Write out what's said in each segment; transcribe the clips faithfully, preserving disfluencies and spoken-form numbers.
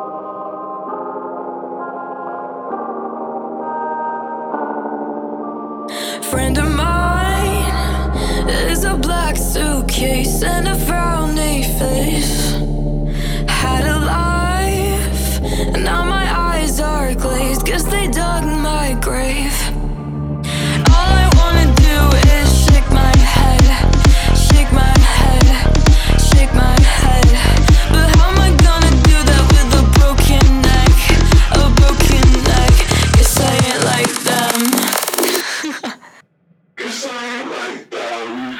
Friend of mine is a black suitcase and a frowny face. Had a life, and now my eyes are glazed, guess they dug my grave. All I wanna do is shake my head, shake my head, shake my head. But how am I gonna do that with a broken neck, a broken neck? Guess I ain't like them. Guess I ain't like them.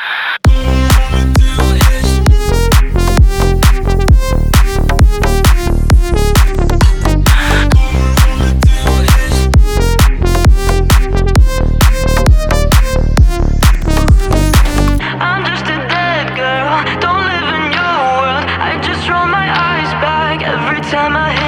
Time I